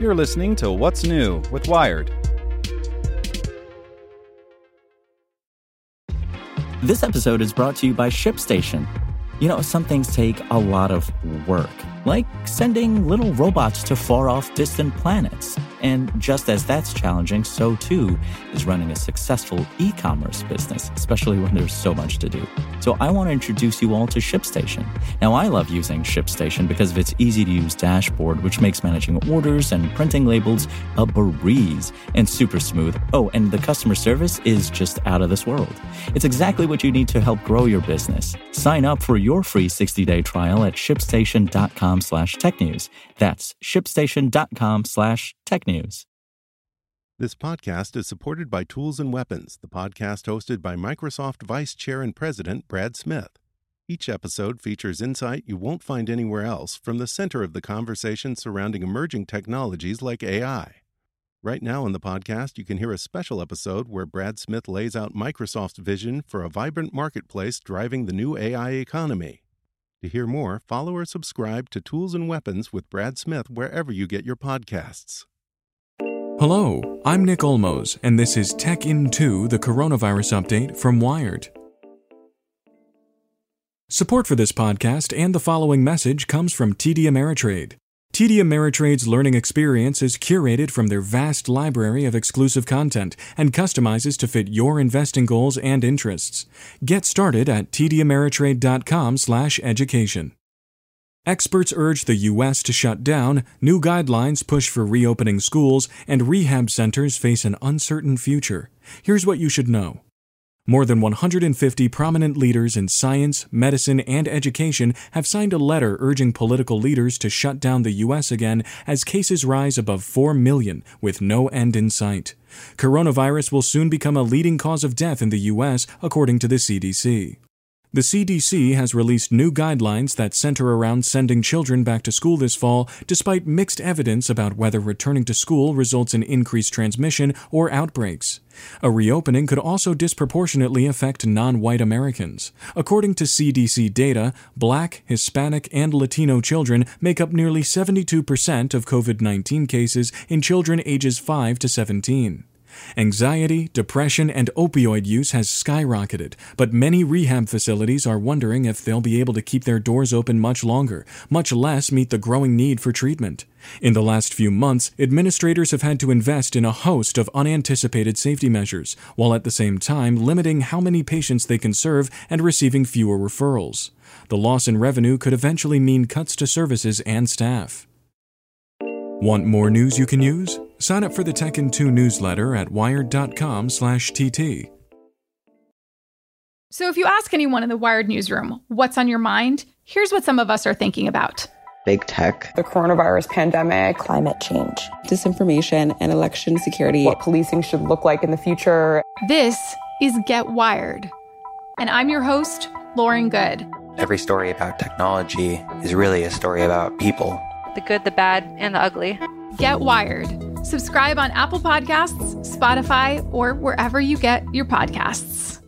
You're listening to What's New with Wired. This episode is brought to you by ShipStation. You know, some things take a lot of work, like sending little robots to far-off distant planets. And just as that's challenging, so too is running a successful e-commerce business, especially when there's so much to do. So I want to introduce you all to ShipStation. Now, I love using ShipStation because of its easy-to-use dashboard, which makes managing orders and printing labels a breeze and super smooth. Oh, and the customer service is just out of this world. It's exactly what you need to help grow your business. Sign up for your free 60-day trial at shipstation.com/technews. That's shipstation.com/technews. This podcast is supported by Tools and Weapons, the podcast hosted by Microsoft Vice Chair and President Brad Smith. Each episode features insight you won't find anywhere else from the center of the conversation surrounding emerging technologies like AI. Right now on the podcast, you can hear a special episode where Brad Smith lays out Microsoft's vision for a vibrant marketplace driving the new AI economy. To hear more, follow or subscribe to Tools and Weapons with Brad Smith wherever you get your podcasts. Hello, I'm Nick Olmos, and this is Tech in 2, the coronavirus update from Wired. Support for this podcast and the following message comes from TD Ameritrade. TD Ameritrade's learning experience is curated from their vast library of exclusive content and customizes to fit your investing goals and interests. Get started at tdameritrade.com/education. Experts urge the U.S. to shut down, new guidelines push for reopening schools, and rehab centers face an uncertain future. Here's what you should know. More than 150 prominent leaders in science, medicine, and education have signed a letter urging political leaders to shut down the U.S. again as cases rise above 4 million with no end in sight. Coronavirus will soon become a leading cause of death in the U.S., according to the CDC. The CDC has released new guidelines that center around sending children back to school this fall, despite mixed evidence about whether returning to school results in increased transmission or outbreaks. A reopening could also disproportionately affect non-white Americans. According to CDC data, Black, Hispanic, and Latino children make up nearly 72% of COVID-19 cases in children ages 5 to 17. Anxiety, depression, and opioid use has skyrocketed, but many rehab facilities are wondering if they'll be able to keep their doors open much longer, much less meet the growing need for treatment. In the last few months, administrators have had to invest in a host of unanticipated safety measures, while at the same time limiting how many patients they can serve and receiving fewer referrals. The loss in revenue could eventually mean cuts to services and staff. Want more news you can use? Sign up for the Tech in 2 newsletter at wired.com/TT. So if you ask anyone in the Wired newsroom, what's on your mind? Here's what some of us are thinking about. Big tech, the coronavirus pandemic, climate change, disinformation, and election security. What policing should look like in the future. This is Get Wired. And I'm your host, Lauren Good. Every story about technology is really a story about people. The good, the bad, and the ugly. Get Wired. Subscribe on Apple Podcasts, Spotify, or wherever you get your podcasts.